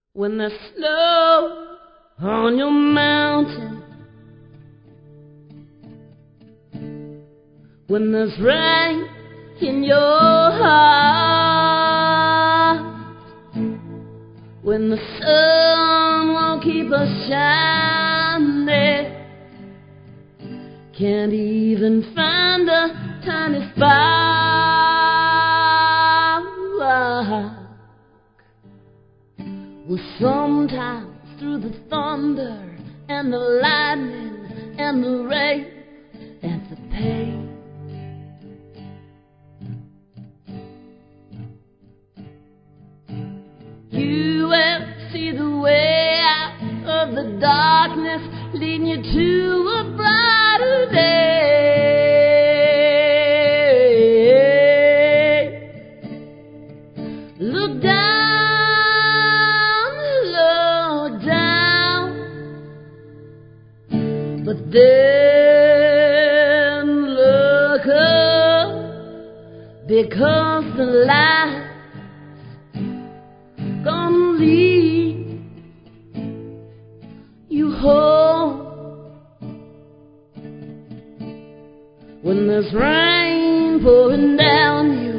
When there's snow on your mountain, when there's rain in your heart, when the sun won't keep us shining, can't even find a tiny spark. Well, sometimes through the thunder and the lightning and the rain and the pain, you will see the way out of the darkness, leading you to a brighter day. Look down, look down, but then look up, because the light gonna lead you home. When there's rain pouring down you.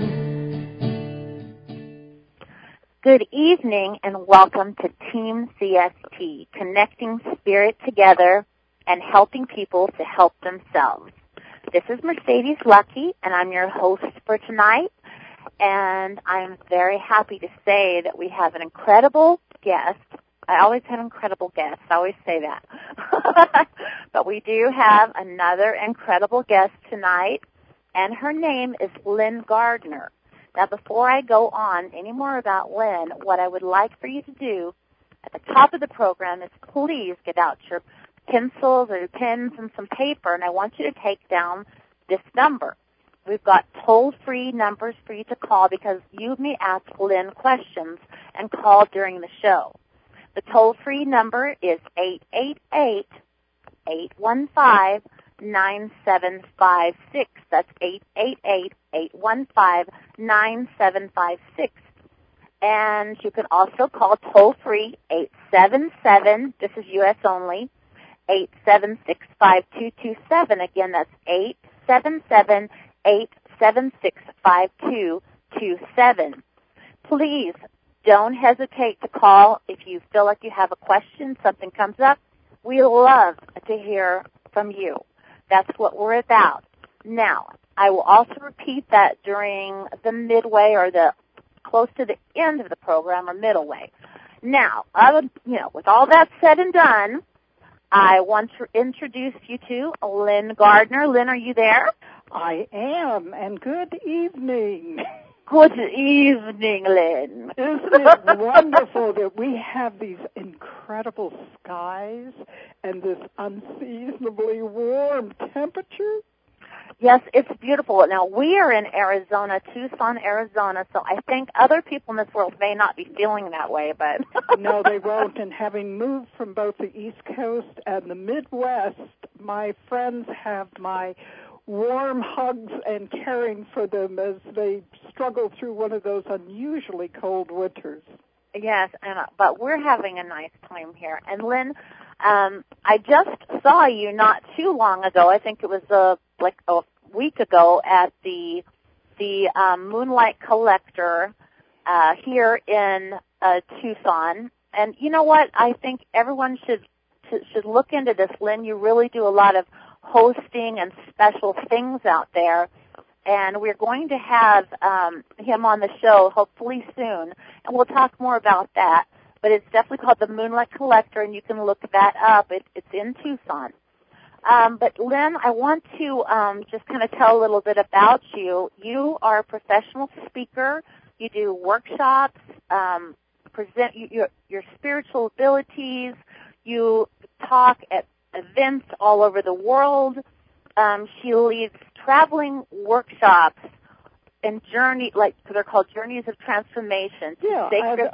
Good evening and welcome to Team CST, connecting spirit together and helping people to help themselves. This is Mercedes Lucky, and I'm your host for tonight. And I'm very happy to say that we have an incredible guest. I always have incredible guests. I always say that. But we do have another incredible guest tonight, and her name is Lynn Gardner. Now, before I go on any more about Lynn, what I would like for you to do at the top of the program is please get out your pencils or your pens and some paper, and I want you to take down this number. We've got toll-free numbers for you to call because you may ask Lynn questions and call during the show. The toll-free number is 888-815-9756. That's 888-815-9756. And you can also call toll-free 877, this is U.S. only, 876-5227. Again, that's 877 876-5227. Please don't hesitate to call if you feel like you have a question, something comes up. We love to hear from you. That's what we're about. Now, I will also repeat that during the midway or the close to the end of the program or middle way. Now, with all that said and done, I want to introduce you to Lynn Gardner. Lynn, are you there? I am, and good evening. Good evening, Lynn. Isn't it wonderful that we have these incredible skies and this unseasonably warm temperature? Yes, it's beautiful. Now, we are in Arizona, Tucson, Arizona, so I think other people in this world may not be feeling that way, but... No, they won't, and having moved from both the East Coast and the Midwest, my friends have my warm hugs and caring for them as they struggle through one of those unusually cold winters. Yes, but we're having a nice time here. And Lynn, I just saw you not too long ago. I think it was like a week ago at the Moonlight Collector here in Tucson. And you know what? I think everyone should look into this, Lynn. You really do a lot of hosting and special things out there, and we're going to have him on the show hopefully soon, and we'll talk more about that. But it's definitely called the Moonlight Collector, and you can look that up. It's in Tucson. But Lynn, I want to just kind of tell a little bit about you. You are a professional speaker. You do workshops, present your spiritual abilities. You talk at events all over the world. She leads traveling workshops and they're called Journeys of Transformation. Yeah,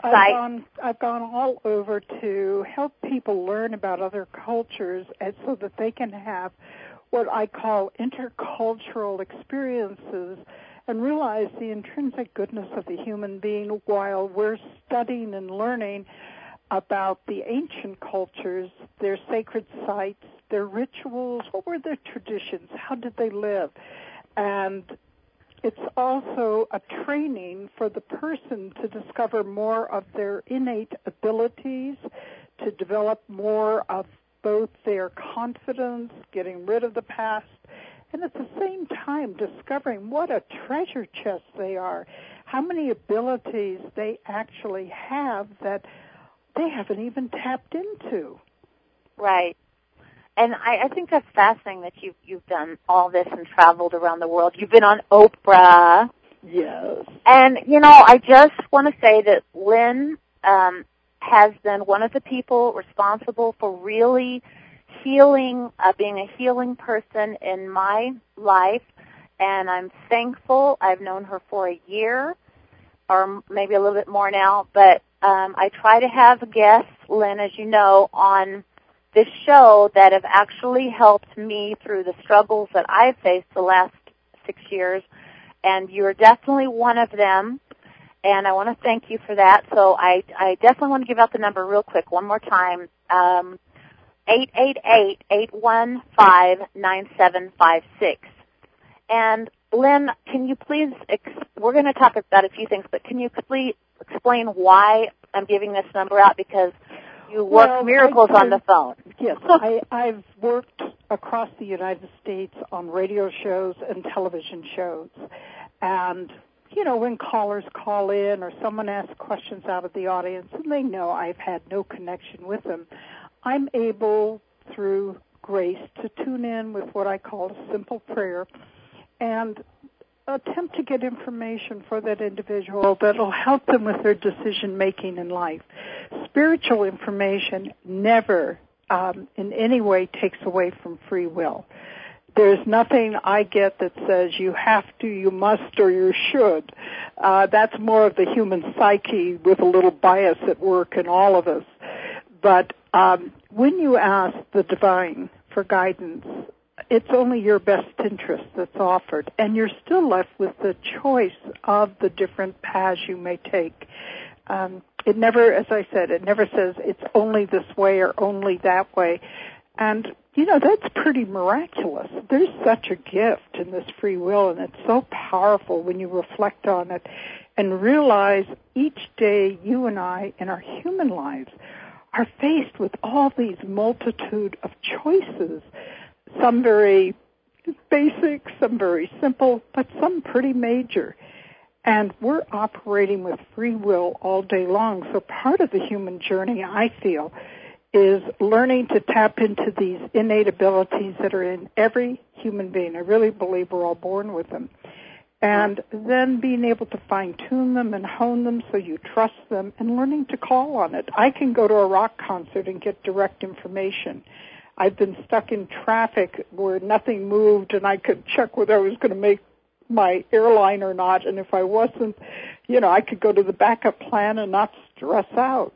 I've gone all over to help people learn about other cultures, and so that they can have what I call intercultural experiences and realize the intrinsic goodness of the human being while we're studying and learning about the ancient cultures, their sacred sites, their rituals. What were their traditions? How did they live? And it's also a training for the person to discover more of their innate abilities, to develop more of both their confidence, getting rid of the past, and at the same time discovering what a treasure chest they are, how many abilities they actually have that they haven't even tapped into. Right. And I think that's fascinating that you've done all this and traveled around the world. You've been on Oprah. Yes. And, I just want to say that Lynn has been one of the people responsible for really healing, being a healing person in my life. And I'm thankful. I've known her for a year or maybe a little bit more now. But I try to have guests, Lynn, as you know, on this show that have actually helped me through the struggles that I've faced the last 6 years, and you're definitely one of them, and I want to thank you for that. So I definitely want to give out the number real quick one more time, 888-815-9756. And Lynn, can you please, we're going to talk about a few things, but can you please explain why I'm giving this number out? Because you work miracles on the phone. Yes, I've worked across the United States on radio shows and television shows. And, when callers call in or someone asks questions out of the audience and they know I've had no connection with them, I'm able, through grace, to tune in with what I call a simple prayer and attempt to get information for that individual that will help them with their decision-making in life. Spiritual information never in any way takes away from free will. There's nothing I get that says you have to, you must, or you should. That's more of the human psyche with a little bias at work in all of us. But when you ask the divine for guidance, it's only your best interest that's offered, and you're still left with the choice of the different paths you may take. It never, as I said, it never says it's only this way or only that way. And, that's pretty miraculous. There's such a gift in this free will, and it's so powerful when you reflect on it and realize each day you and I in our human lives are faced with all these multitude of choices, some very basic, some very simple, but some pretty major. And we're operating with free will all day long. So part of the human journey, I feel, is learning to tap into these innate abilities that are in every human being. I really believe we're all born with them. And then being able to fine-tune them and hone them so you trust them and learning to call on it. I can go to a rock concert and get direct information. I've been stuck in traffic where nothing moved and I could check whether I was going to make my airline or not. And if I wasn't, I could go to the backup plan and not stress out.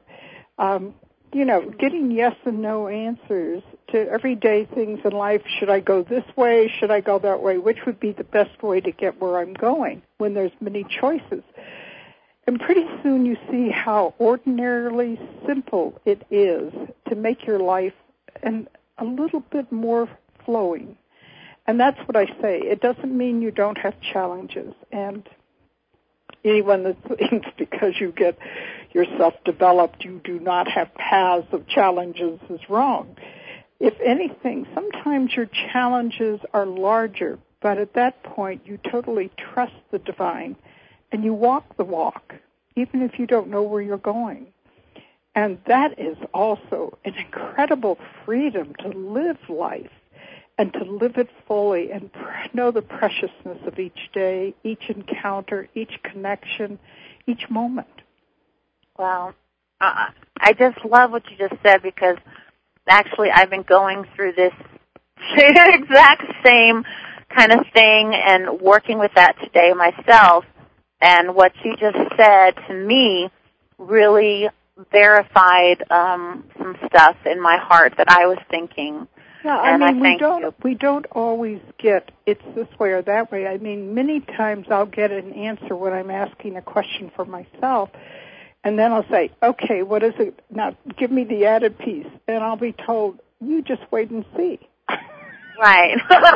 Getting yes and no answers to everyday things in life. Should I go this way? Should I go that way? Which would be the best way to get where I'm going when there's many choices? And pretty soon you see how ordinarily simple it is to make your life and a little bit more flowing. And that's what I say. It doesn't mean you don't have challenges. And anyone that thinks because you get yourself developed, you do not have paths of challenges is wrong. If anything, sometimes your challenges are larger, but at that point you totally trust the divine and you walk the walk, even if you don't know where you're going. And that is also an incredible freedom to live life and to live it fully and know the preciousness of each day, each encounter, each connection, each moment. Wow. I just love what you just said because actually I've been going through this exact same kind of thing and working with that today myself. And what you just said to me really verified some stuff in my heart that I was thinking. Yeah, I mean, we don't always get it's this way or that way. I mean, many times I'll get an answer when I'm asking a question for myself, And then I'll say, okay, what is it? Now, give me the added piece. And I'll be told, you just wait and see. Right.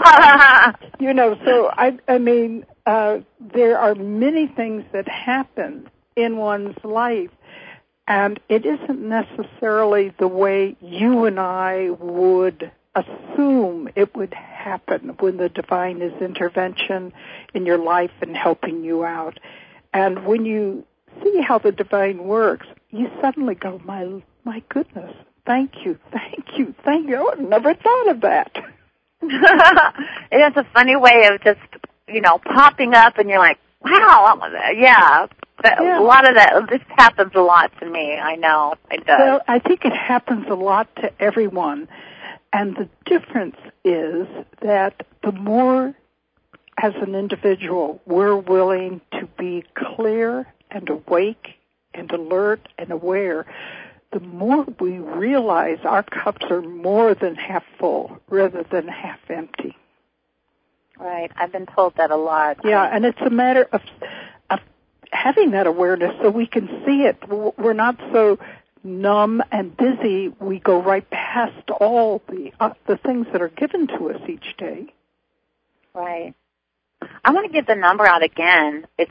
So I mean, there are many things that happen in one's life, and it isn't necessarily the way you and I would assume it would happen when the divine is intervention in your life and helping you out. And when you see how the divine works, you suddenly go, my goodness, thank you. I never thought of that. It is a funny way of just, popping up, and you're like, wow, yeah. A lot of that, this happens a lot to me. I know, it does. Well, I think it happens a lot to everyone. And the difference is that the more, as an individual, we're willing to be clear and awake and alert and aware, the more we realize our cups are more than half full rather than half empty. Right. I've been told that a lot. Yeah, and it's a matter of having that awareness so we can see it. We're not so numb and busy, we go right past all the things that are given to us each day. Right. I want to give the number out again. It's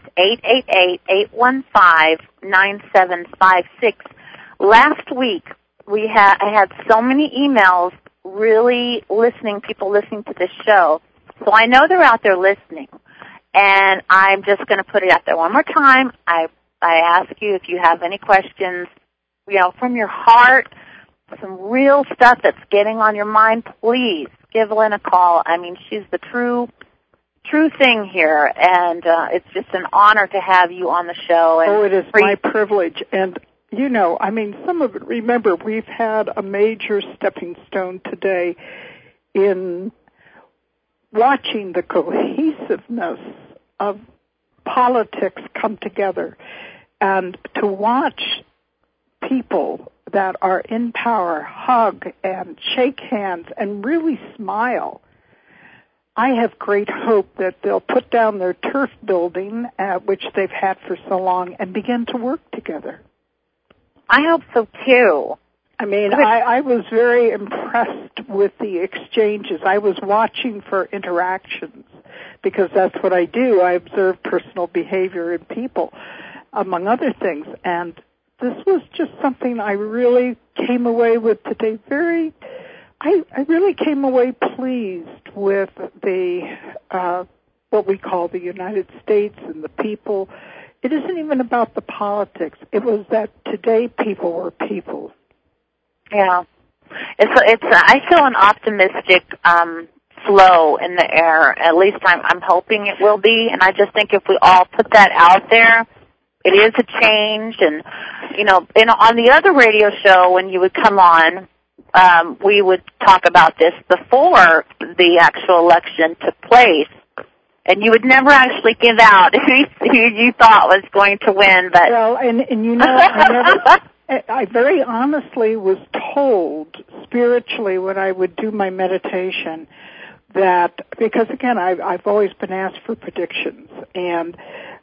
888-815-9756. Last week, I had so many emails people listening to this show. So I know they're out there listening. And I'm just going to put it out there one more time. I ask you if you have any questions, from your heart, some real stuff that's getting on your mind, please give Lynn a call. I mean, she's the true thing here, and it's just an honor to have you on the show. And it is my privilege. And, some of it, remember, we've had a major stepping stone today in watching the cohesiveness of politics come together, and to watch people that are in power hug and shake hands and really smile. I have great hope that they'll put down their turf building, which they've had for so long, and begin to work together. I hope so, too. I mean, I was very impressed with the exchanges. I was watching for interactions because that's what I do. I observe personal behavior in people, among other things. And this was just something I really came away with today. I really came away pleased with the what we call the United States and the people. It isn't even about the politics. It was that today people were people. Yeah, I feel an optimistic flow in the air. At least I'm hoping it will be. And I just think if we all put that out there, it is a change. And on the other radio show when you would come on, we would talk about this before the actual election took place. And you would never actually give out who you thought was going to win. But well, I very honestly was told spiritually when I would do my meditation that, because again, I've always been asked for predictions, and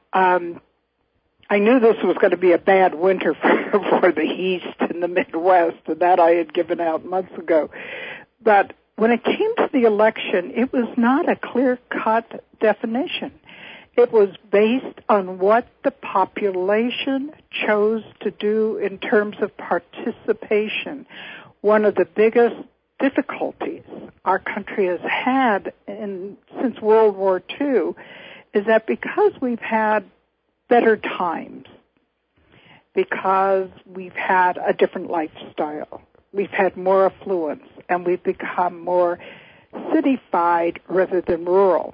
I knew this was going to be a bad winter for the East and the Midwest, and that I had given out months ago. But when it came to the election, it was not a clear-cut definition. It was based on what the population chose to do in terms of participation. One of the biggest difficulties our country has had since World War II is that because we've had better times, because we've had a different lifestyle, we've had more affluence, and we've become more cityfied rather than rural.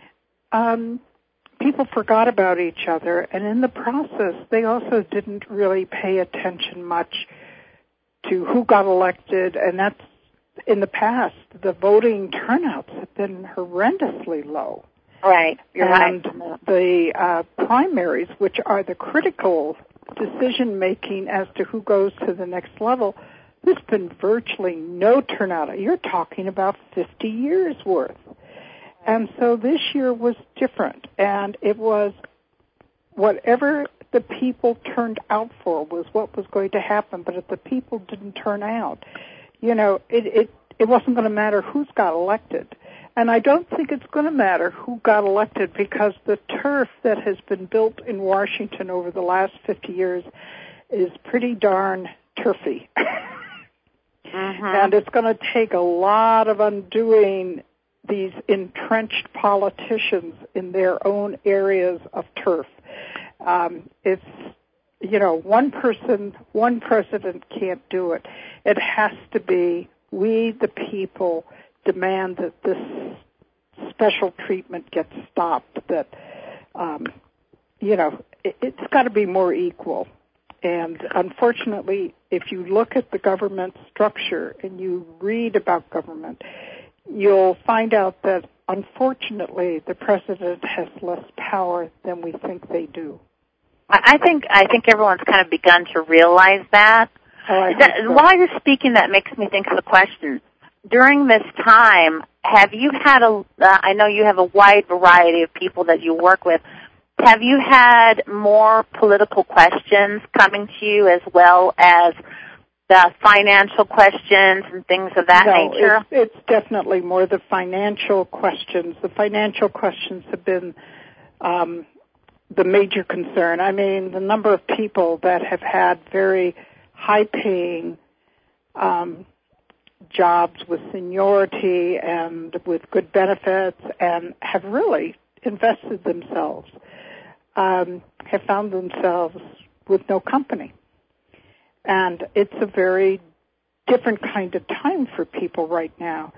People forgot about each other, and in the process, they also didn't really pay attention much to who got elected, and that's, in the past, the voting turnouts have been horrendously low. Right, you're and right. The primaries, which are the critical decision-making as to who goes to the next level, there's been virtually no turnout. You're talking about 50 years worth. And so this year was different, and it was whatever the people turned out for was what was going to happen. But if the people didn't turn out, it wasn't going to matter who's got elected. And I don't think it's going to matter who got elected, because the turf that has been built in Washington over the last 50 years is pretty darn turfy. And it's going to take a lot of undoing these entrenched politicians in their own areas of turf. It's, one person, one president can't do it. It has to be we, the people, demand that this special treatment gets stopped, that, it's got to be more equal. And unfortunately, if you look at the government structure and you read about government, you'll find out that, unfortunately, the president has less power than we think they do. I think everyone's kind of begun to realize that. While you're speaking, that makes me think of a question. During this time, have you had I know you have a wide variety of people that you work with. Have you had more political questions coming to you as well as the financial questions and things of that nature? No, it's definitely more the financial questions. The financial questions have been the major concern. I mean, the number of people that have had very high-paying jobs with seniority and with good benefits and have really invested themselves, have found themselves with no company. And it's a very different kind of time for people right now.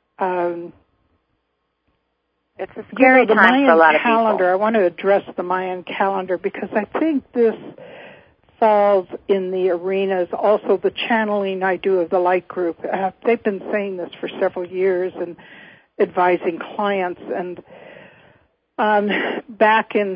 It's a scary time for a lot of people. The Mayan calendar, I want to address the Mayan calendar because I think this falls in the arenas, also the channeling I do of the Light Group. They've been saying this for several years and advising clients. And back in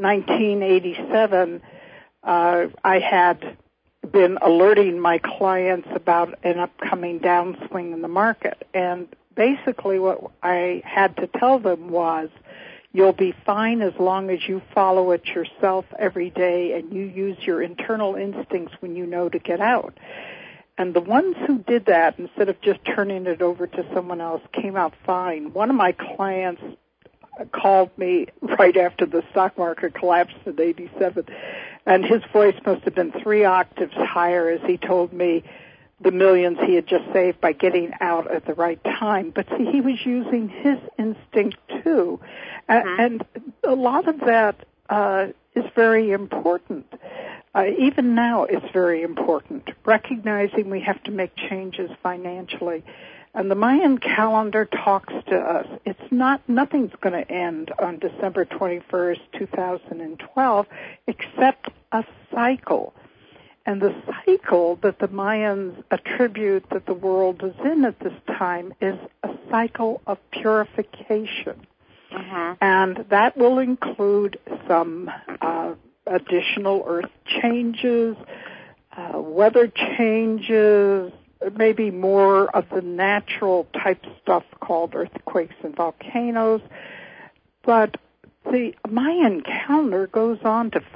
1987, I had been alerting my clients about an upcoming downswing in the market. And basically what I had to tell them was, you'll be fine as long as you follow it yourself every day and you use your internal instincts when you know to get out. And the ones who did that, instead of just turning it over to someone else, came out fine. One of my clients called me right after the stock market collapsed in 87, and his voice must have been 3 octaves higher as he told me the millions he had just saved by getting out at the right time. But see, he was using his instinct too. And a lot of that is very important. Even now it's very important, recognizing we have to make changes financially. And the Mayan calendar talks to us. Nothing's going to end on December 21st, 2012, except a cycle. And the cycle that the Mayans attribute that the world is in at this time is a cycle of purification. And that will include some additional earth changes, weather changes, maybe more of the natural type stuff called earthquakes and volcanoes. But the Mayan calendar goes on to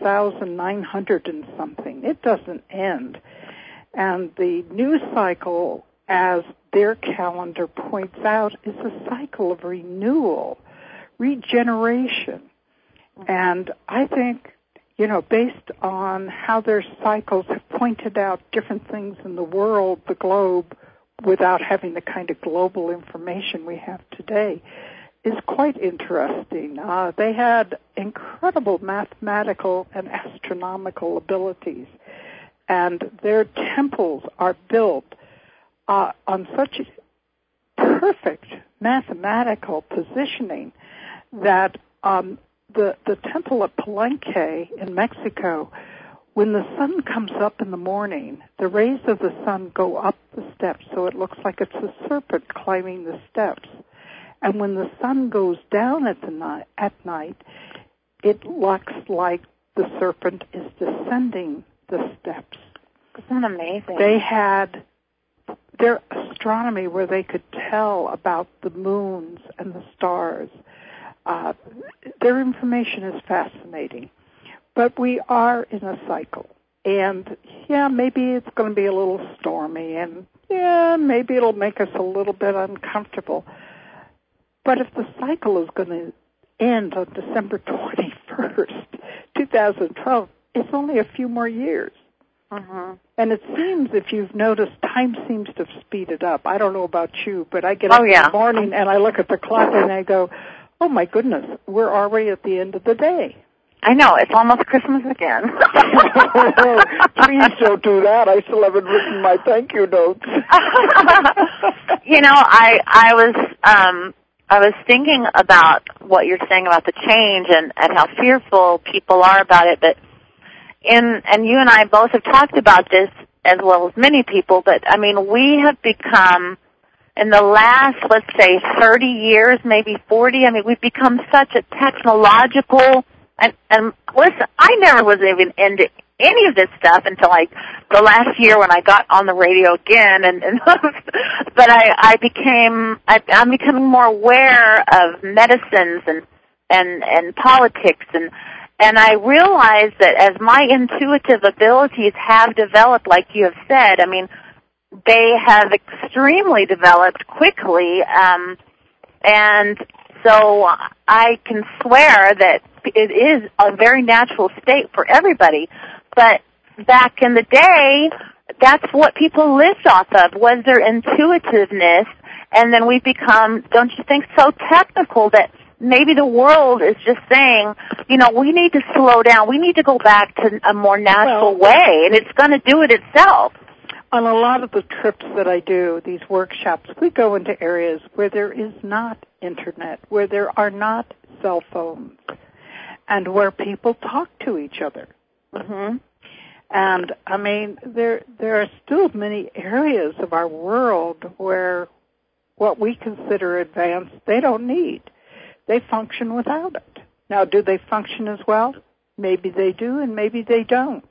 5,900 and something. It doesn't end. And the new cycle, as their calendar points out, is a cycle of renewal, regeneration. And I think, based on how their cycles have pointed out different things in the world, the globe, without having the kind of global information we have today, is quite interesting. They had incredible mathematical and astronomical abilities, and their temples are built on such perfect mathematical positioning that the temple at Palenque in Mexico, when the sun comes up in the morning, the rays of the sun go up the steps, so it looks like it's a serpent climbing the steps. And when the sun goes down at night, it looks like the serpent is descending the steps. Isn't that amazing? They had their astronomy where they could tell about the moons and the stars. Their information is fascinating. But we are in a cycle. And, yeah, maybe it's going to be a little stormy, and, yeah, maybe it'll make us a little bit uncomfortable. But if the cycle is going to end on December 21st, 2012, it's only a few more years. Mm-hmm. And it seems, if you've noticed, time seems to have speeded up. I don't know about you, but I get up in the morning and I look at the clock and I go, oh, my goodness, we're already at the end of the day. I know, it's almost Christmas again. Please don't do that. I still haven't written my thank you notes. You know, I was thinking about what you're saying about the change and how fearful people are about it, but and you and I both have talked about this as well as many people, but I mean, we have become, in the last, let's say, 30 years, maybe 40, I mean, we've become such a technological, and listen, I never was even into any of this stuff until the last year when I got on the radio again, but I'm becoming more aware of medicines and politics, and I realize that as my intuitive abilities have developed, like you have said, I mean, they have extremely developed quickly, and so I can swear that it is a very natural state for everybody. But back in the day, that's what people lived off of, was their intuitiveness, and then we become, don't you think, so technical that maybe the world is just saying, you know, we need to slow down. We need to go back to a more natural way, and it's going to do it itself. On a lot of the trips that I do, these workshops, we go into areas where there is not internet, where there are not cell phones, and where people talk to each other. Mm-hmm. And, I mean, there are still many areas of our world where what we consider advanced, they don't need. They function without it. Now, do they function as well? Maybe they do, and maybe they don't.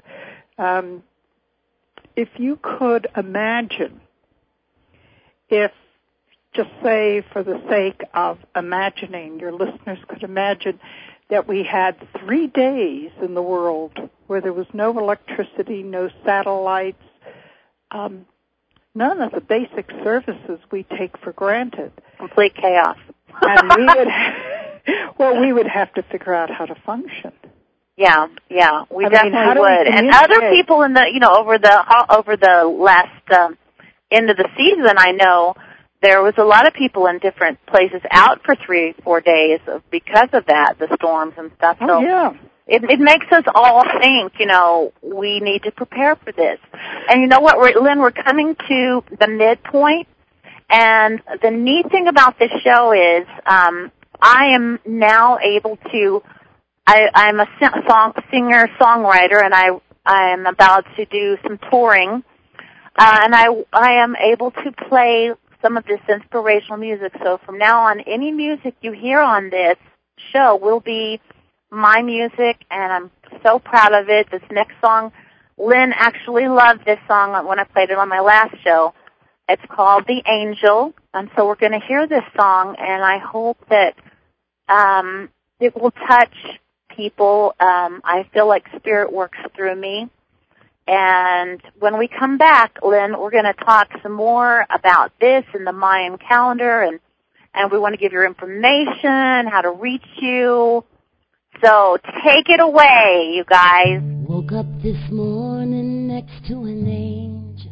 If you could imagine, if, just say for the sake of imagining, your listeners could imagine that we had 3 days in the world where there was no electricity, no satellites, none of the basic services we take for granted. Complete chaos. And we would have to figure out how to function. Yeah, we definitely would. And communicate? Other people in the, you know, over the last end of the season, I know there was a lot of people in different places out for 3-4 days because of that, the storms and stuff. So yeah. It makes us all think, you know, we need to prepare for this. And you know what, Lynn, we're coming to the midpoint, and the neat thing about this show is I am now able to, I'm a singer-songwriter, and I am about to do some touring, and I am able to play some of this inspirational music. So from now on, any music you hear on this show will be my music, and I'm so proud of it. This next song, Lynn actually loved this song when I played it on my last show. It's called The Angel, and so we're going to hear this song, and I hope that it will touch people. I feel like Spirit works through me. And when we come back, Lynn, we're going to talk some more about this and the Mayan calendar, and we want to give your information, how to reach you. So take it away, you guys. Woke up this morning next to an angel.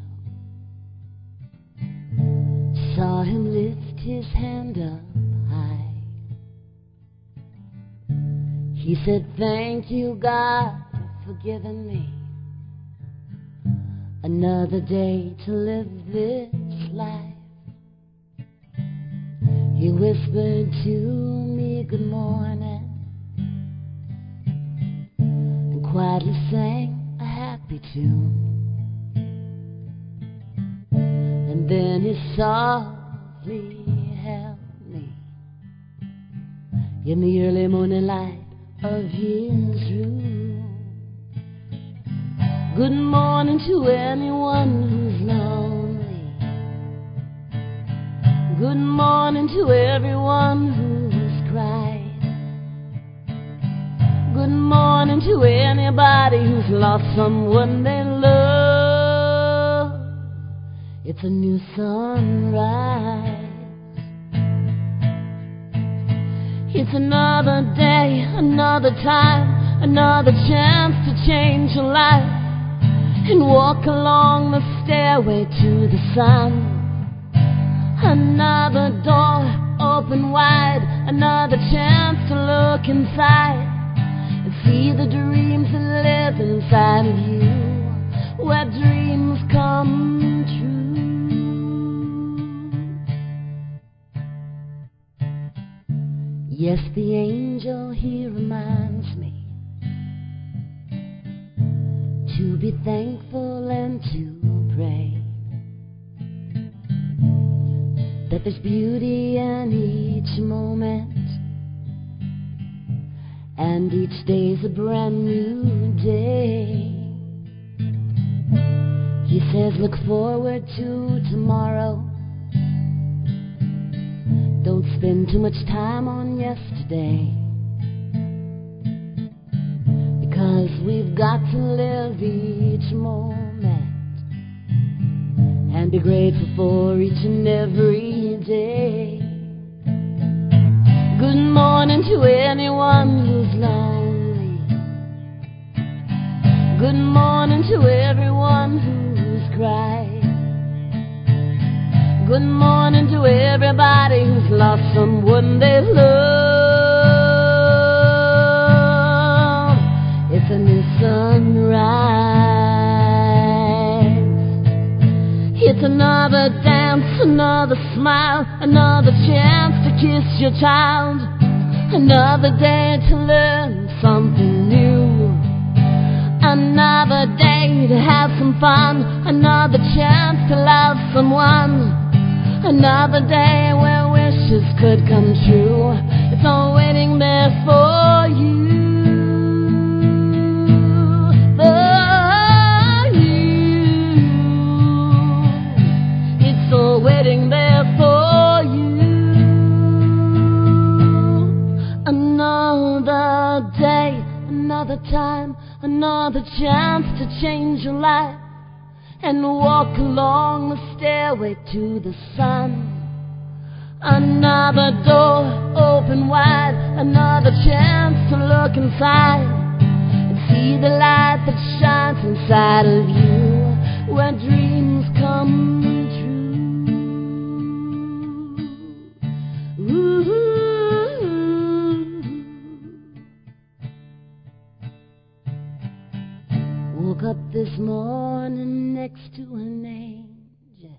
Saw him lift his hand up high. He said, "Thank you, God, for giving me another day to live this life." He whispered to me, "Good morning," and quietly sang a happy tune. And then he softly held me in the early morning light of his room. Good morning to anyone who's lonely. Good morning to everyone who's cried. Good morning to anybody who's lost someone they love. It's a new sunrise. It's another day, another time, another chance to change your life and walk along the stairway to the sun. Another door open wide, another chance to look inside and see the dreams that live inside of you, where dreams come true. Yes, the angel here reminds me to be thankful and to pray, that there's beauty in each moment, and each day's a brand new day. He says look forward to tomorrow. Don't spend too much time on yesterday, because we've got to live each moment and be grateful for each and every day. Good morning to anyone who's lonely. Good morning to everyone who's cried. Good morning to everybody who's lost someone they've loved. It's a new sunrise. It's another dance, another smile, another chance to kiss your child, another day to learn something new, another day to have some fun, another chance to love someone, another day where wishes could come true. It's all waiting there for you. Waiting there for you. Another day, another time, another chance to change your life and walk along the stairway to the sun. Another door open wide, another chance to look inside and see the light that shines inside of you, where dreams come true. Woke up this morning next to an angel.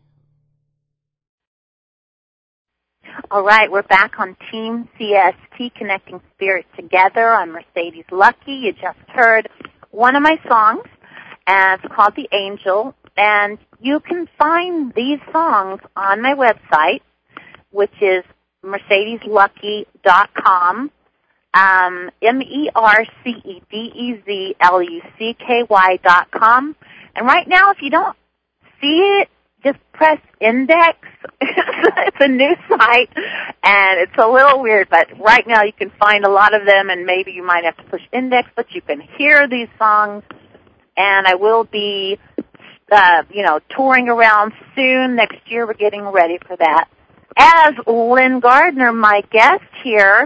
All right, we're back on Team CST, Connecting Spirits Together. I'm Mercedes Lucky. You just heard one of my songs, and it's called The Angel. And you can find these songs on my website, which is mercedeslucky.com, MERCEDEZLUCKY.com. And right now, if you don't see it, just press index. It's a new site, and it's a little weird, but right now you can find a lot of them, and maybe you might have to push index, but you can hear these songs. And I will be, touring around soon. Next year, we're getting ready for that. As Lynn Gardner, my guest here,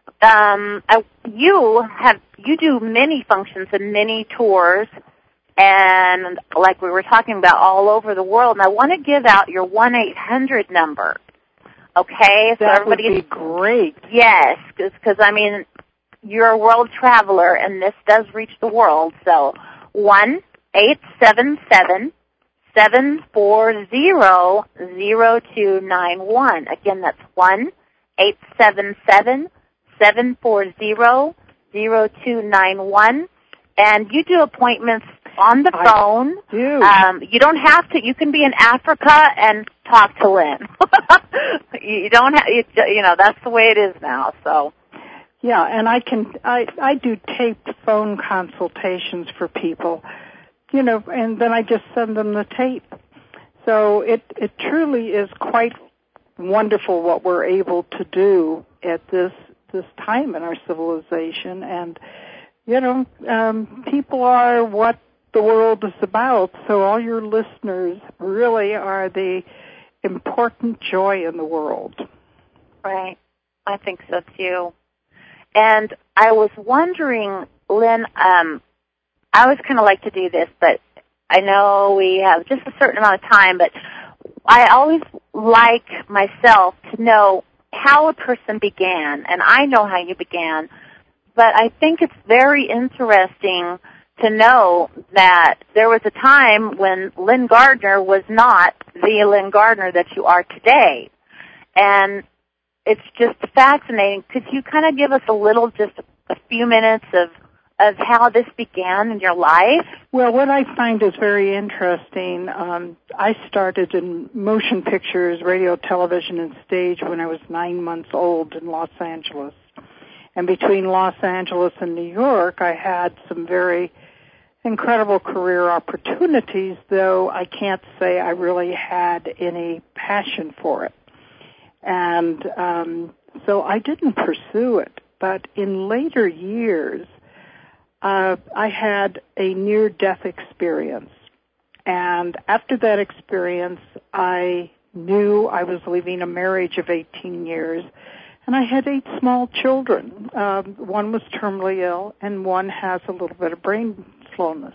you do many functions and many tours, and like we were talking about, all over the world. And I want to give out your 1-800 number. Okay, so that everybody would be great. Yes, because I mean, you're a world traveler, and this does reach the world. So 1-877-740-0291. Again, that's 1-877-740-0291. And you do appointments on the phone. I do. You don't have to. You can be in Africa and talk to Lynn. You don't have. That's the way it is now. So. Yeah, and I do taped phone consultations for people, and then I just send them the tape. So it truly is quite wonderful what we're able to do at this time in our civilization. And people are what the world is about, so all your listeners really are the important joy in the world. Right. I think so, too. And I was wondering, Lynn, I always kind of like to do this, but I know we have just a certain amount of time, but I always like myself to know how a person began, and I know how you began, but I think it's very interesting to know that there was a time when Lynn Gardner was not the Lynn Gardner that you are today. And it's just fascinating. Could you kind of give us just a few minutes of how this began in your life? Well, what I find is very interesting, I started in motion pictures, radio, television, and stage when I was 9 months old in Los Angeles. And between Los Angeles and New York, I had some very incredible career opportunities, though I can't say I really had any passion for it. And so I didn't pursue it. But in later years, I had a near-death experience. And after that experience, I knew I was leaving a marriage of 18 years. And I had 8 small children. One was terminally ill, and one has a little bit of brain slowness.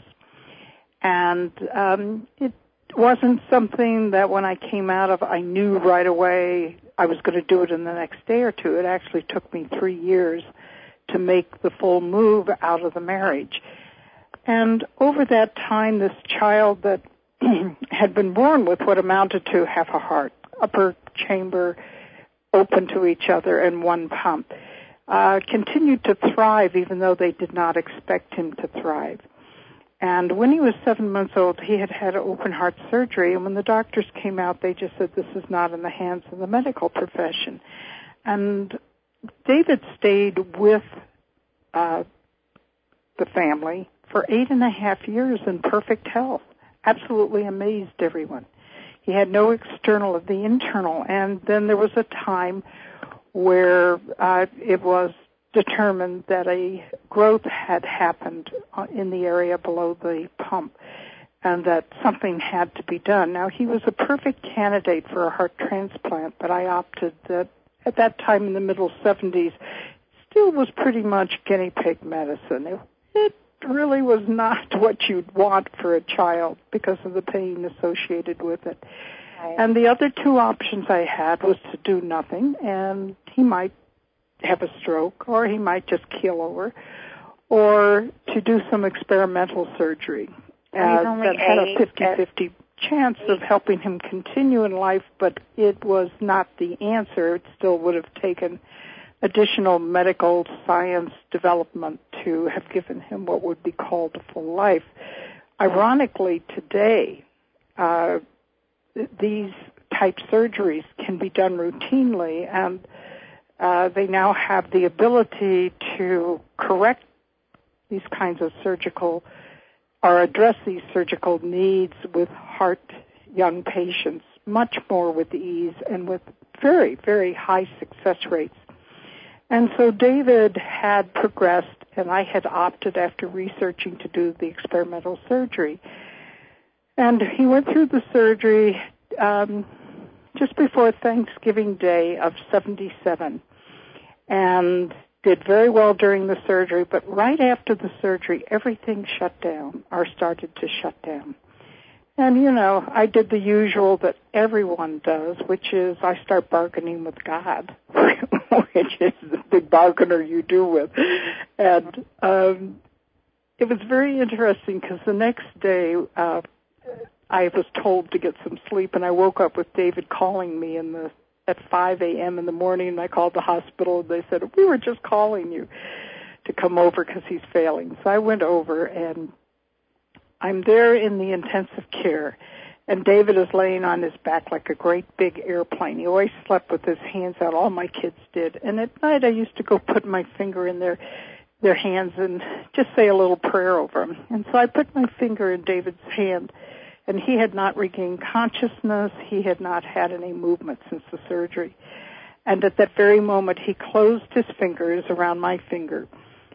And it wasn't something that when I came out of, I knew right away I was going to do it in the next day or two. It actually took me 3 years to make the full move out of the marriage. And over that time, this child that had been born with what amounted to half a heart, upper chamber open to each other, and one pump, continued to thrive even though they did not expect him to thrive. And when he was 7 months old, he had had open heart surgery, and when the doctors came out, they just said this is not in the hands of the medical profession. And David stayed with the family for 8.5 years in perfect health. Absolutely amazed everyone. He had no external of the internal, and then there was a time where it was determined that a growth had happened in the area below the pump and that something had to be done. Now, he was a perfect candidate for a heart transplant, but I opted that at that time in the middle 70s, still was pretty much guinea pig medicine. It really was not what you'd want for a child because of the pain associated with it. Right. And the other 2 options I had was to do nothing, and he might have a stroke, or he might just keel over, or to do some experimental surgery that had a 50-50 chance of helping him continue in life, but it was not the answer. It still would have taken additional medical science development to have given him what would be called a full life. Ironically, today, these type surgeries can be done routinely, and they now have the ability to correct these kinds of surgical or address these surgical needs with young patients much more with ease and with very, very high success rates. And so David had progressed, and I had opted after researching to do the experimental surgery. And he went through the surgery just before Thanksgiving Day of 1977 and did very well during the surgery, but right after the surgery, everything shut down or started to shut down. And, I did the usual that everyone does, which is I start bargaining with God, which is the big bargainer you do with. And it was very interesting because the next day I was told to get some sleep, and I woke up with David calling me at 5 a.m. in the morning, and I called the hospital, and they said, we were just calling you to come over because he's failing. So I went over, and I'm there in the intensive care, and David is laying on his back like a great big airplane. He always slept with his hands out. All my kids did. And at night I used to go put my finger in their hands and just say a little prayer over them. And so I put my finger in David's hand, and he had not regained consciousness. He had not had any movement since the surgery. And at that very moment, he closed his fingers around my finger,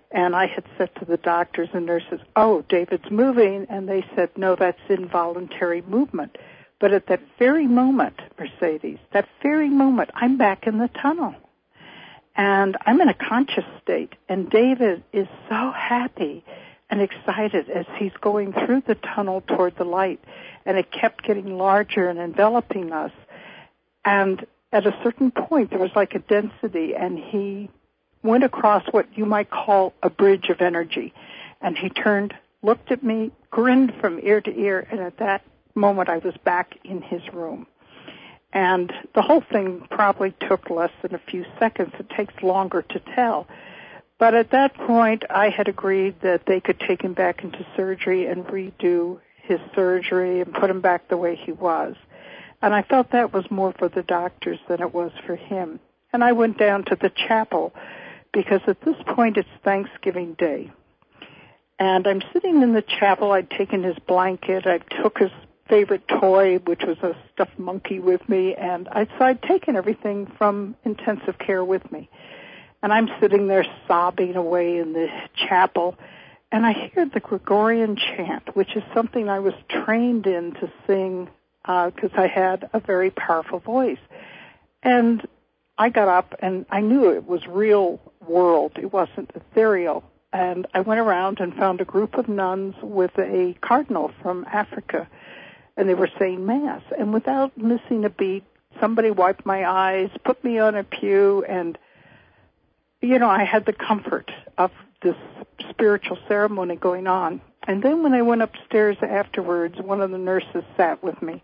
And I had said to the doctors and nurses, "Oh, David's moving." And they said, "No, that's involuntary movement." But at that very moment, Mercedes, that very moment, I'm back in the tunnel. And I'm in a conscious state. And David is so happy and excited as he's going through the tunnel toward the light. And it kept getting larger and enveloping us. And at a certain point, there was like a density, and he went across what you might call a bridge of energy. And he turned, looked at me, grinned from ear to ear, and at that moment I was back in his room. And the whole thing probably took less than a few seconds. It takes longer to tell. But at that point, I had agreed that they could take him back into surgery and redo his surgery and put him back the way he was. And I felt that was more for the doctors than it was for him. And I went down to the chapel because at this point it's Thanksgiving Day. And I'm sitting in the chapel. I'd taken his blanket. I took his favorite toy, which was a stuffed monkey, with me. And so I'd taken everything from intensive care with me. And I'm sitting there sobbing away in the chapel. And I hear the Gregorian chant, which is something I was trained in to sing because I had a very powerful voice. And I got up, and I knew it was real world. It wasn't ethereal. And I went around and found a group of nuns with a cardinal from Africa, and they were saying Mass. And without missing a beat, somebody wiped my eyes, put me on a pew, and, you know, I had the comfort of this spiritual ceremony going on. And then when I went upstairs afterwards, one of the nurses sat with me.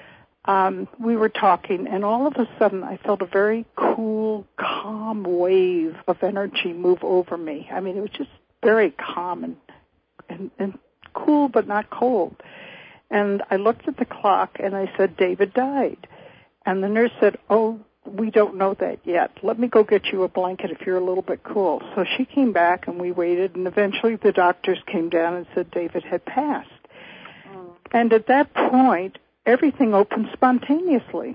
We were talking, and all of a sudden I felt a very cool, calm wave of energy move over me. I mean, it was just very calm and cool, but not cold. And I looked at the clock, and I said, "David died." And the nurse said, "Oh, we don't know that yet. Let me go get you a blanket if you're a little bit cool." So she came back, and we waited, and eventually the doctors came down and said David had passed. And at that point, everything opened spontaneously.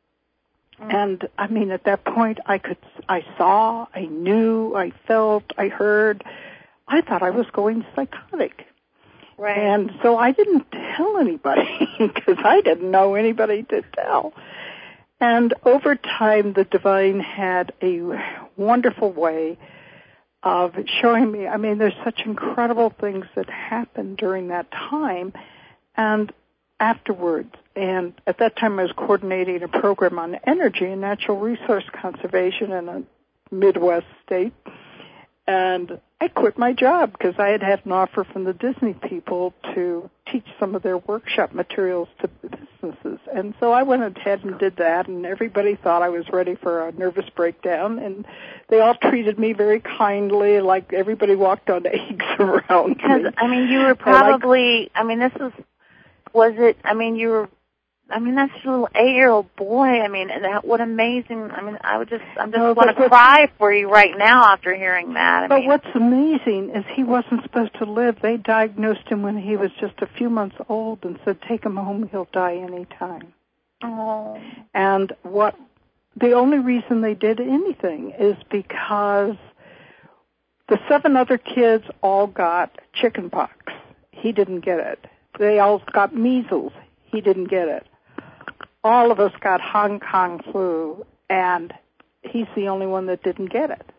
And, I mean, at that point, I saw, I knew, I felt, I heard. I thought I was going psychotic. Right. And so I didn't tell anybody because I didn't know anybody to tell. And over time, the divine had a wonderful way of showing me, I mean, there's such incredible things that happened during that time and afterwards. And at that time, I was coordinating a program on energy and natural resource conservation in a Midwest state. And I quit my job because I had an offer from the Disney people to teach some of their workshop materials to businesses. And so I went ahead and did that, and everybody thought I was ready for a nervous breakdown. And they all treated me very kindly, like everybody walked on eggs around me. Because, I mean, you were probably, I mean, this was it, I mean, you were, I mean, that's a little 8-year-old boy. I mean, and that, what amazing. I mean, I just want to cry for you right now after hearing that. But what's amazing is he wasn't supposed to live. They diagnosed him when he was just a few months old and said, "Take him home, he'll die any time." Oh. And the only reason they did anything is because the 7 other kids all got chicken pox. He didn't get it. They all got measles. He didn't get it. All of us got Hong Kong flu, and he's the only one that didn't get it.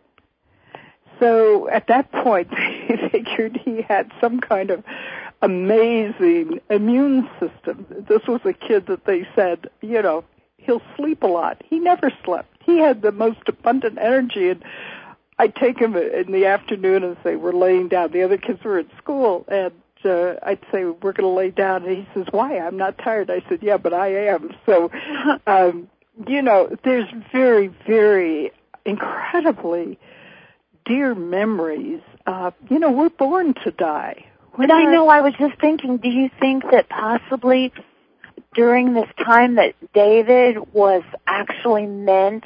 So at that point, they figured he had some kind of amazing immune system. This was a kid that they said, you know, he'll sleep a lot. He never slept. He had the most abundant energy, and I'd take him in the afternoon and say, we're laying down. The other kids were at school, and I'd say, we're going to lay down. And he says, why? I'm not tired. I said, yeah, but I am. So, you know, there's very, very incredibly dear memories. You know, we're born to die. But I know, I was just thinking, do you think that possibly during this time that David was actually meant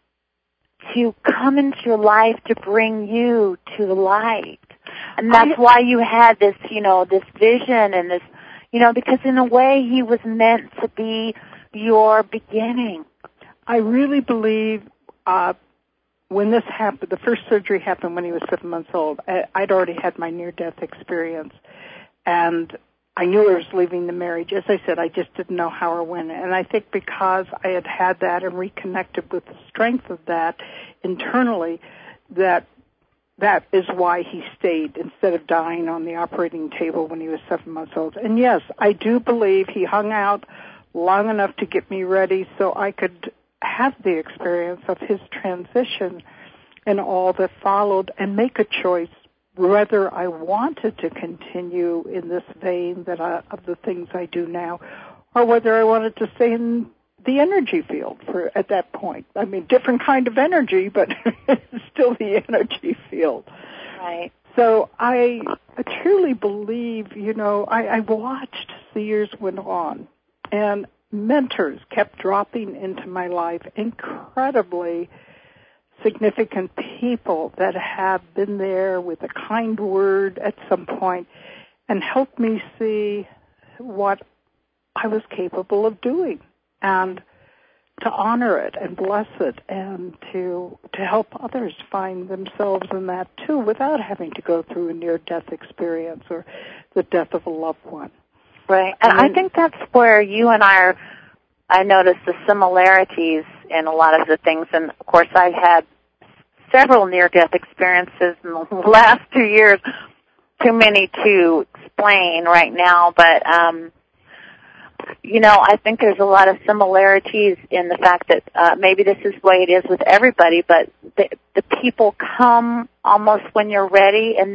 to come into your life to bring you to the light? And that's why you had this, you know, this vision and this, you know, because in a way he was meant to be your beginning. I really believe when this happened, the first surgery happened when he was 7 months old. I'd already had my near-death experience, and I knew I was leaving the marriage. As I said, I just didn't know how or when. And I think because I had had that and reconnected with the strength of that internally, that is why he stayed instead of dying on the operating table when he was 7 months old. And yes, I do believe he hung out long enough to get me ready so I could have the experience of his transition and all that followed and make a choice whether I wanted to continue in this vein of the things I do now, or whether I wanted to stay in the energy field at that point. I mean, different kind of energy, but still the energy field. Right. So I truly believe, I watched as the years went on, and mentors kept dropping into my life, incredibly significant people that have been there with a kind word at some point and helped me see what I was capable of doing and to honor it and bless it and to help others find themselves in that too without having to go through a near-death experience or the death of a loved one. Right. And I think that's where you and I noticed the similarities in a lot of the things. And, of course, I've had several near-death experiences in the last 2 years, too many to explain right now. But, I think there's a lot of similarities in the fact that maybe this is the way it is with everybody, but the people come almost when you're ready, and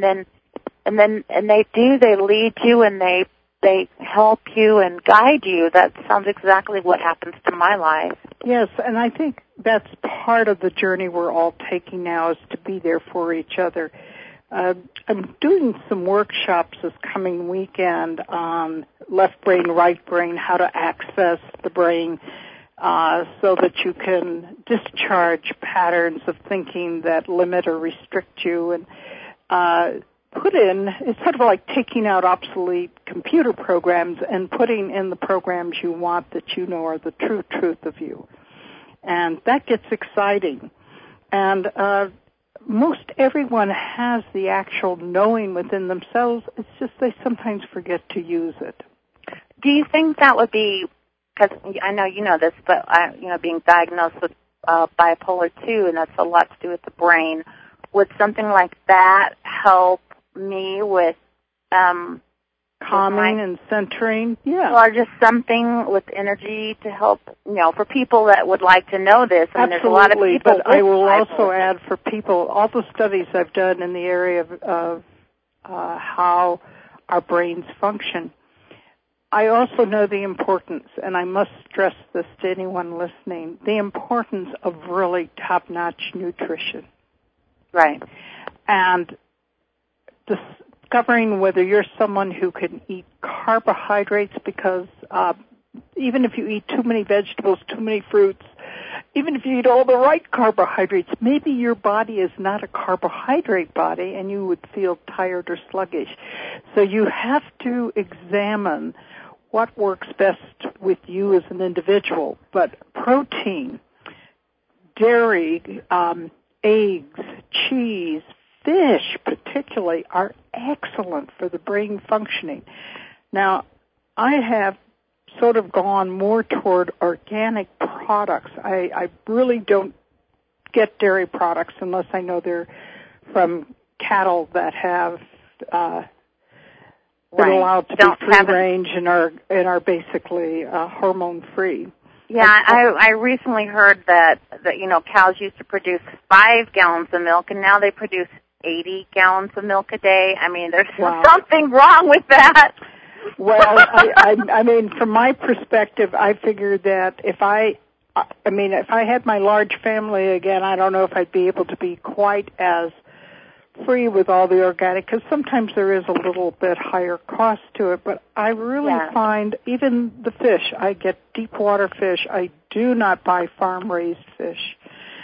they lead you and they help you and guide you. That sounds exactly what happens to my life. Yes, and I think that's part of the journey we're all taking now, is to be there for each other. I'm doing some workshops this coming weekend on left brain, right brain, how to access the brain so that you can discharge patterns of thinking that limit or restrict you, and it's sort of like taking out obsolete computer programs and putting in the programs you want that you know are the true truth of you. And that gets exciting. And most everyone has the actual knowing within themselves. It's just they sometimes forget to use it. Do you think that would be, because I know you know this, but being diagnosed with bipolar 2, and that's a lot to do with the brain, would something like that help me with calming and centering? Yeah. Or just something with energy to help, for people that would like to know this. I mean, absolutely, there's a lot of people but I will also add for people, all the studies I've done in the area of how our brains function. I also know the importance, and I must stress this to anyone listening, the importance of really top-notch nutrition. Right. And discovering whether you're someone who can eat carbohydrates, because even if you eat too many vegetables, too many fruits, even if you eat all the right carbohydrates, maybe your body is not a carbohydrate body and you would feel tired or sluggish. So you have to examine what works best with you as an individual. But protein, dairy, eggs, cheese, fish particularly are excellent for the brain functioning. Now, I have sort of gone more toward organic products. I really don't get dairy products unless I know they're from cattle that have that are allowed to be free range and are basically hormone free. Yeah, I recently heard that cows used to produce 5 gallons of milk, and now they produce 80 gallons of milk a day. I mean, there's something wrong with that. Well, I mean, from my perspective, I figured that if I had my large family again, I don't know if I'd be able to be quite as free with all the organic, because sometimes there is a little bit higher cost to it, but I really find even the fish, I get deep water fish. I do not buy farm-raised fish.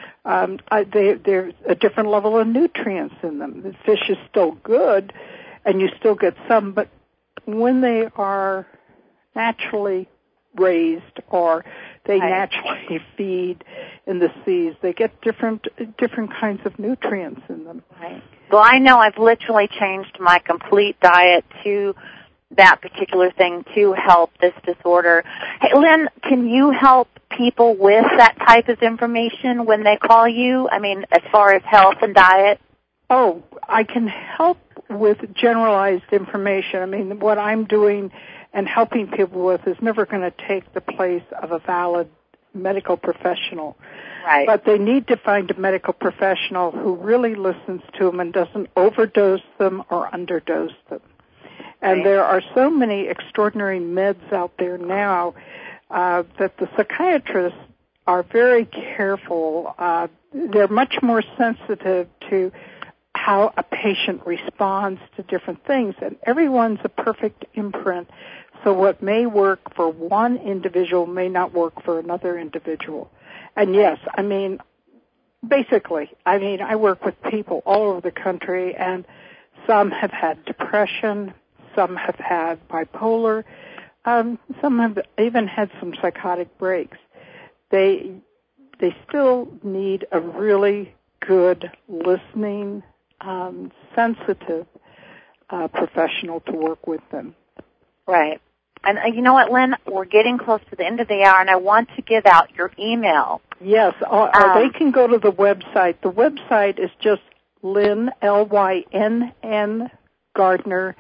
There's a different level of nutrients in them. The fish is still good, and you still get some, but when they are naturally raised or They naturally feed in the seas. They get different kinds of nutrients in them. Right. Well, I know I've literally changed my complete diet to that particular thing to help this disorder. Hey, Lynn, can you help people with that type of information when they call you? I mean, as far as health and diet? Oh, I can help with generalized information. I mean, what I'm doing and helping people with is never going to take the place of a valid medical professional. Right. But they need to find a medical professional who really listens to them and doesn't overdose them or underdose them. And there are so many extraordinary meds out there now that the psychiatrists are very careful. They're much more sensitive to how a patient responds to different things, and everyone's a perfect imprint. So what may work for one individual may not work for another individual. And yes, I mean, basically, I work with people all over the country, and some have had depression, some have had bipolar, some have even had some psychotic breaks. They still need a really good listening, sensitive professional to work with them. Right. And you know what, Lynn? We're getting close to the end of the hour, and I want to give out your email. Yes, they can go to the website. The website is just Lynn, Lynn Gardner,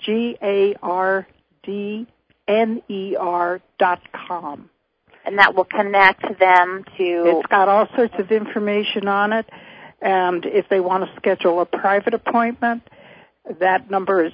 GARDNER.com. And that will connect them to... It's got all sorts of information on it, and if they want to schedule a private appointment, that number is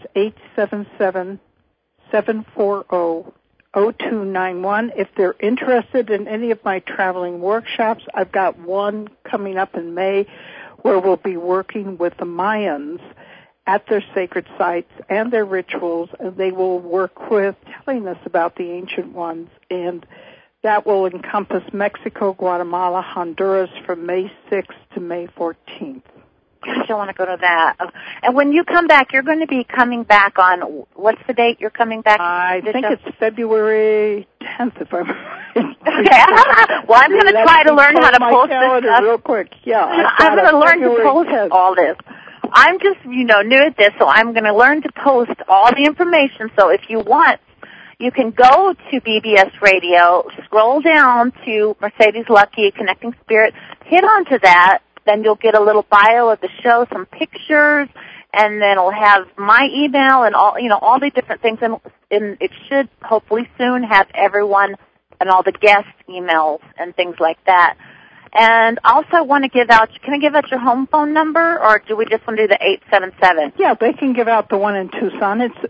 877-740-0291. If they're interested in any of my traveling workshops, I've got one coming up in May where we'll be working with the Mayans at their sacred sites and their rituals, and they will work with telling us about the ancient ones, and that will encompass Mexico, Guatemala, Honduras from May 6th to May 14th. Gosh, I want to go to that. And when you come back, you're going to be coming back on, what's the date you're coming back? I think it's February 10th, if I'm Okay. Well, I'm going to try to learn how to post this stuff. Real quick. Yeah, I'm going to learn to post all this. I'm just, new at this, so I'm going to learn to post all the information. So if you want, you can go to BBS Radio, scroll down to Mercedes Lucky, Connecting Spirit, hit onto that, then you'll get a little bio of the show, some pictures, and then it'll have my email and all the different things, and it should hopefully soon have everyone and all the guest emails and things like that. And also I want to can I give out your home phone number, or do we just want to do the 877? Yeah, they can give out the one in Tucson. It's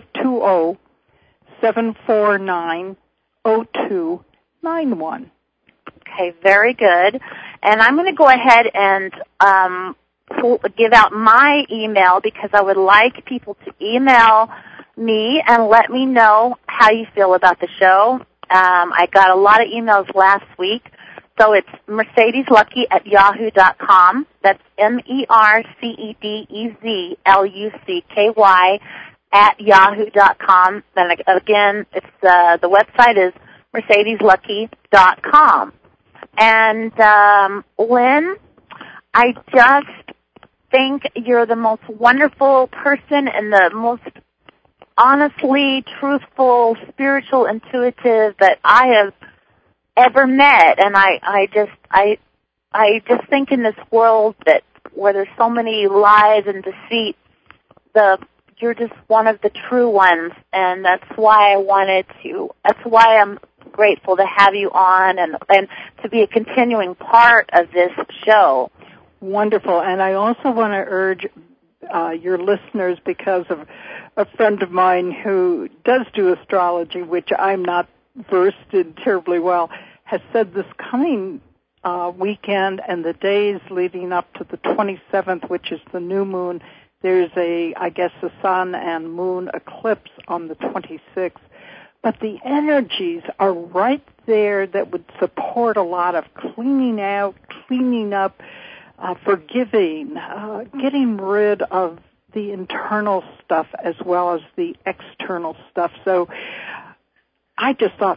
520-749-0291. Okay, very good. And I'm going to go ahead and give out my email because I would like people to email me and let me know how you feel about the show. I got a lot of emails last week. So it's MercedesLucky@yahoo.com. That's MErcedesLucky@yahoo.com. Then again, it's the website is MercedesLucky.com. And Lynn, I just think you're the most wonderful person and the most honestly truthful, spiritual, intuitive that I have ever met. And I just think in this world that where there's so many lies and deceit, you're just one of the true ones, and that's why I'm grateful to have you on and to be a continuing part of this show. Wonderful. And I also want to urge your listeners, because of a friend of mine who does do astrology, which I'm not versed in terribly well, has said this coming weekend and the days leading up to the 27th, which is the new moon, there's a sun and moon eclipse on the 26th. But the energies are right there that would support a lot of cleaning out, cleaning up, forgiving, getting rid of the internal stuff as well as the external stuff. So I just thought that's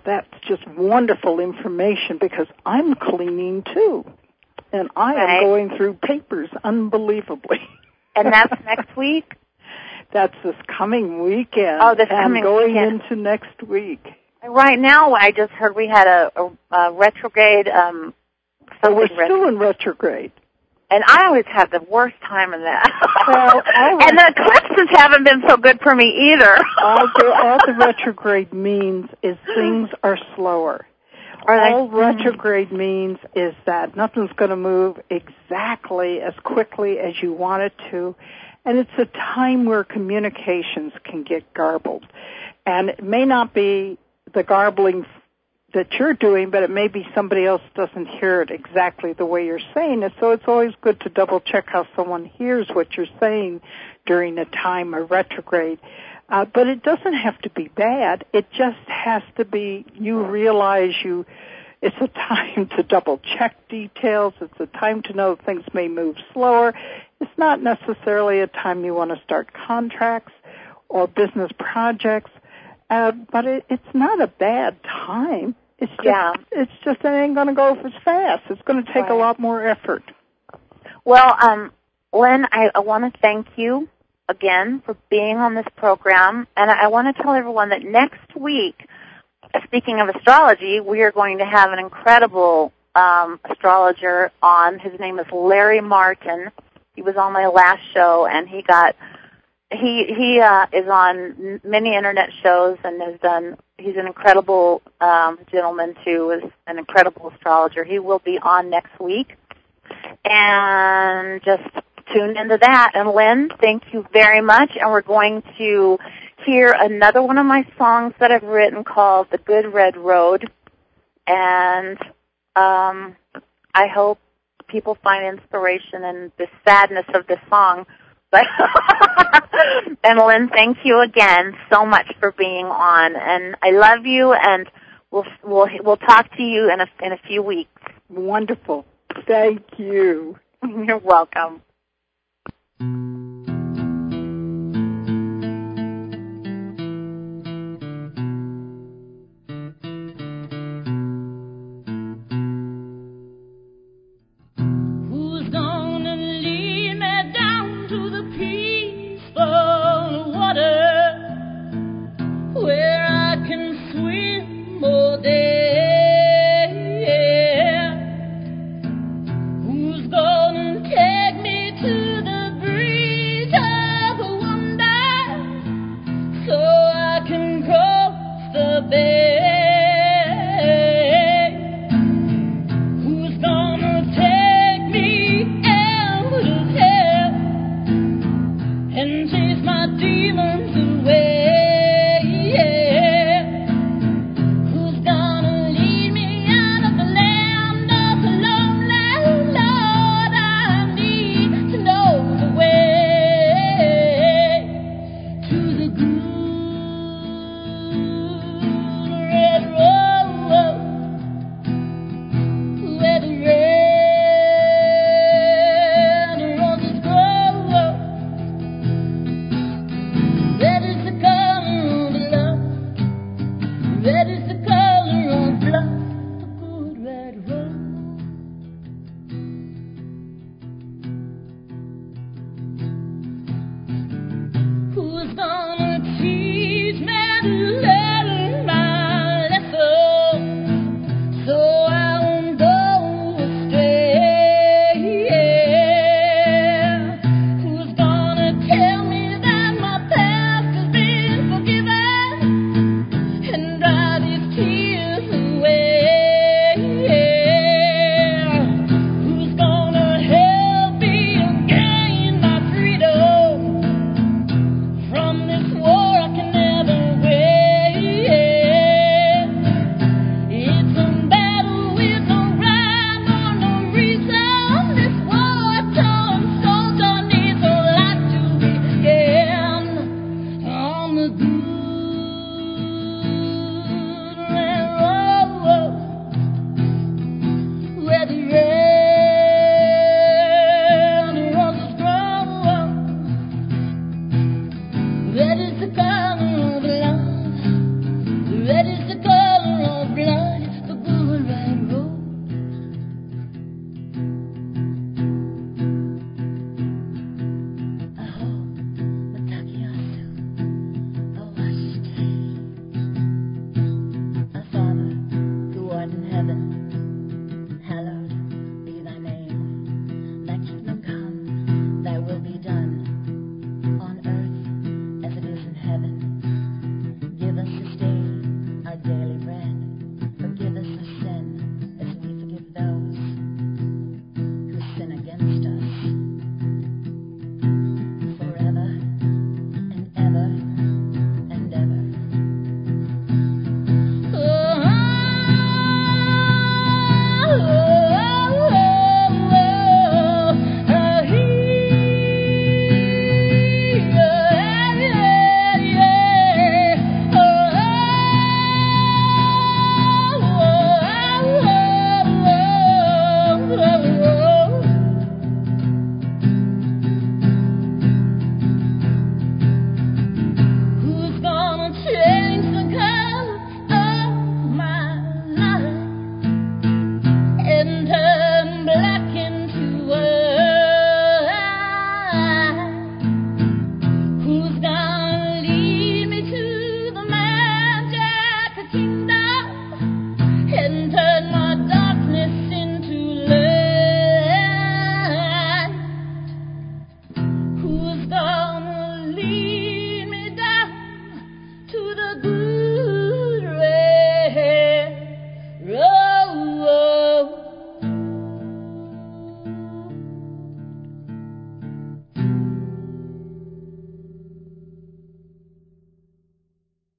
just wonderful information because I'm cleaning too. And I am going through papers unbelievably. And that's next week? That's this coming weekend. Oh, this coming going weekend. into next week. Right now, I just heard we had a retrograde. We're still in retrograde. And I always have the worst time in that. Well, and the eclipses haven't been so good for me either. all the retrograde means is things are slower. All retrograde means is that nothing's going to move exactly as quickly as you want it to. And it's a time where communications can get garbled. And it may not be the garbling that you're doing, but it may be somebody else doesn't hear it exactly the way you're saying it. So it's always good to double check how someone hears what you're saying during a time of retrograde. But it doesn't have to be bad. It just has to be, you realize it's a time to double check details. It's a time to know things may move slower. It's not necessarily a time you want to start contracts or business projects. But it's not a bad time. It's just it ain't going to go as fast. It's going to take a lot more effort. Well, Lynn, I want to thank you again for being on this program, and I want to tell everyone that next week, speaking of astrology, we are going to have an incredible astrologer on. His name is Larry Martin. He was on my last show, and he is on many internet shows and he's an incredible gentleman too, is an incredible astrologer. He will be on next week. And just tune into that. And Lynn, thank you very much. And we're going to hear another one of my songs that I've written called The Good Red Road. And I hope people find inspiration in the sadness of this song. And Lynn, thank you again so much for being on, and I love you, and we'll talk to you in a few weeks. Wonderful. Thank you. You're welcome.